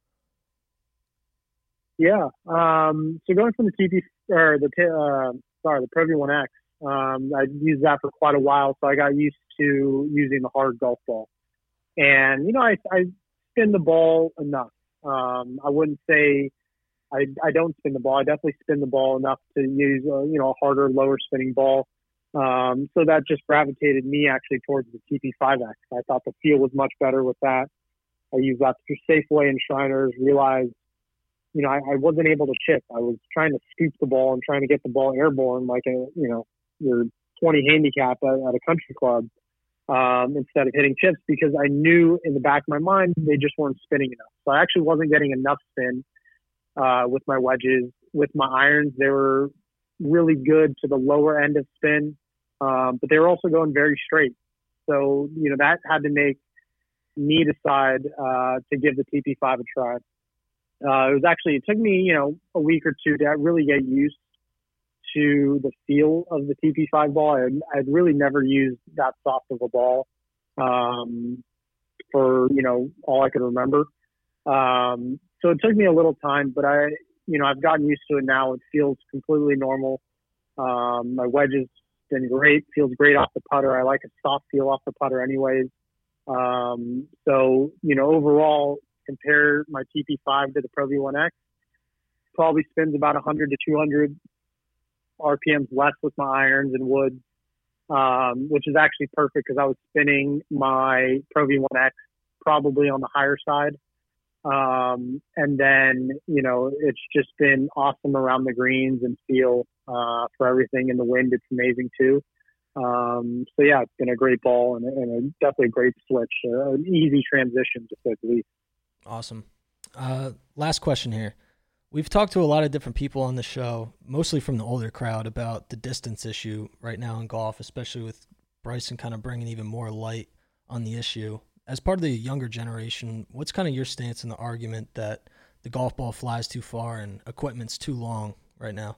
Yeah. Um, so going from the T P or the uh, sorry the Pro V one X, um, I used that for quite a while, so I got used to using the hard golf ball. And you know, I I spin the ball enough. Um, I wouldn't say I I don't spin the ball. I definitely spin the ball enough to use a, you know a harder, lower spinning ball. Um, so that just gravitated me actually towards the T P five X. I thought the feel was much better with that. I used that through Safeway and Shriners, realized, you know, I, I wasn't able to chip. I was trying to scoop the ball and trying to get the ball airborne like a, you know, your twenty handicap at, at a country club, um, instead of hitting chips because I knew in the back of my mind, they just weren't spinning enough. So I actually wasn't getting enough spin, uh, with my wedges. With my irons, they were really good to the lower end of spin. Um, but they were also going very straight. So, you know, that had to make me decide uh, to give the T P five a try. Uh, it was actually, it took me, you know, a week or two to really get used to the feel of the T P five ball. I'd, I'd really never used that soft of a ball um, for, you know, all I could remember. Um, so it took me a little time, but I, you know, I've gotten used to it now. It feels completely normal. Um, my wedges been great, feels great off the putter. I like a soft feel off the putter anyways. Um, so, you know, overall, compare my T P five to the Pro V one X, probably spins about one hundred to two hundred R P Ms less with my irons and woods, um, which is actually perfect because I was spinning my Pro V one X probably on the higher side. Um, and then, you know, it's just been awesome around the greens and feel, uh, for everything in the wind. It's amazing too. Um, so yeah, it's been a great ball and, and a, definitely a great switch, uh, an easy transition to say the least. Awesome. Uh, last question here. We've talked to a lot of different people on the show, mostly from the older crowd, about the distance issue right now in golf, especially with Bryson kind of bringing even more light on the issue. As part of the younger generation, what's kind of your stance in the argument that the golf ball flies too far and equipment's too long right now?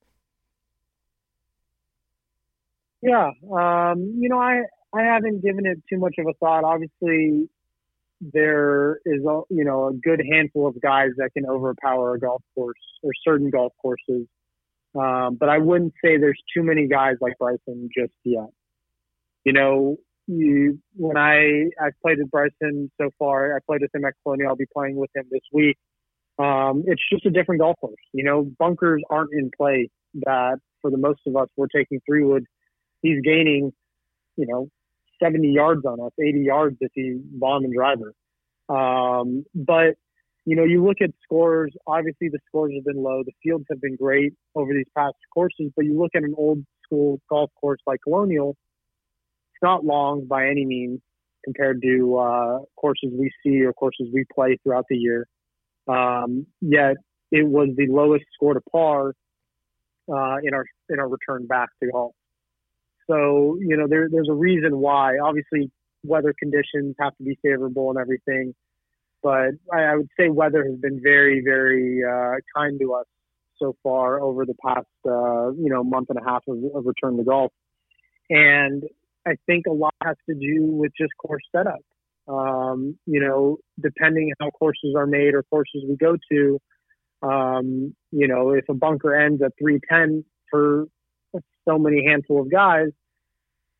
Yeah, um, you know, I, I haven't given it too much of a thought. Obviously, there is a, you know, a good handful of guys that can overpower a golf course or certain golf courses. Um, but I wouldn't say there's too many guys like Bryson just yet. You know, you, when I, I've played with Bryson so far, I played with him at Colonial. I'll be playing with him this week. Um, it's just a different golf course. You know, bunkers aren't in play that for the most of us, we're taking three wood. He's gaining, you know, seventy yards on us, eighty yards if he bomb and driver. Um, but, you know, you look at scores, obviously the scores have been low. The fields have been great over these past courses, but you look at an old school golf course like Colonial, it's not long by any means compared to uh, courses we see or courses we play throughout the year. Um, yet it was the lowest score to par uh, in our in our return back to golf. So, you know, there, there's a reason why. Obviously, weather conditions have to be favorable and everything. But I, I would say weather has been very, very uh, kind to us so far over the past, uh, you know, month and a half of, of return to golf. And I think a lot has to do with just course setup. Um, you know, depending how courses are made or courses we go to, um, you know, if a bunker ends at three ten for so many handful of guys,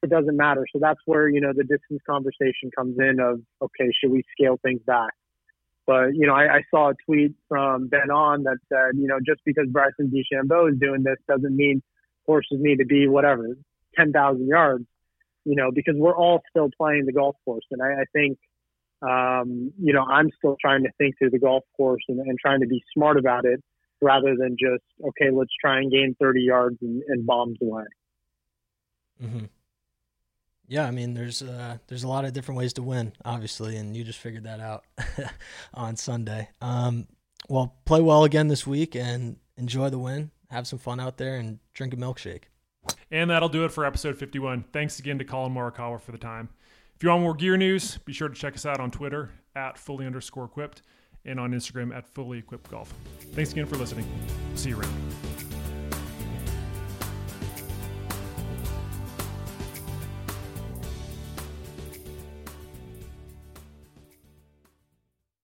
it doesn't matter. So that's where, you know, the distance conversation comes in of, okay, should we scale things back? But, you know, I, I saw a tweet from Ben On that said, you know, just because Bryson DeChambeau is doing this doesn't mean horses need to be whatever, ten thousand yards, you know, because we're all still playing the golf course. And I, I think, um, you know, I'm still trying to think through the golf course and, and trying to be smart about it rather than just, okay, let's try and gain thirty yards and, and bombs away. Mm-hmm. Yeah, I mean, there's uh, there's a lot of different ways to win, obviously, and you just figured that out on Sunday. Um, well, play well again this week and enjoy the win. Have some fun out there and drink a milkshake. And that'll do it for episode fifty-one. Thanks again to Colin Morikawa for the time. If you want more gear news, be sure to check us out on Twitter at fully underscore equipped and on Instagram at fully equipped golf. Thanks again for listening. See you around.